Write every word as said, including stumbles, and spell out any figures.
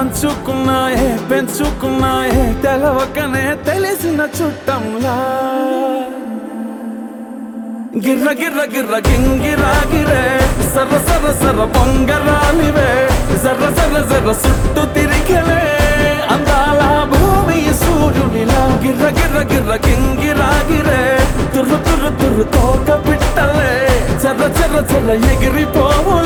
పంచుకున్నాయే పెంచుకున్నాయే తెలవకనే తెలిసిన చుట్టంలా గిర్ర గిర్ర గిర్ర గింగిరాగిరే సర్ర సర్ర సర్ర పొంగరాలివే జర్ర జర్ర జర్ర సుట్టు తిరిగలే అందాల భూమి సూర్యునిలా గిర్ర గిర్ర గిర్ర గింగిరాగిరే తుర్రు తుర్రు తుర్రు తోక పిట్టలే చర్ర చర్ర చర్ర ఎగిరిపోవు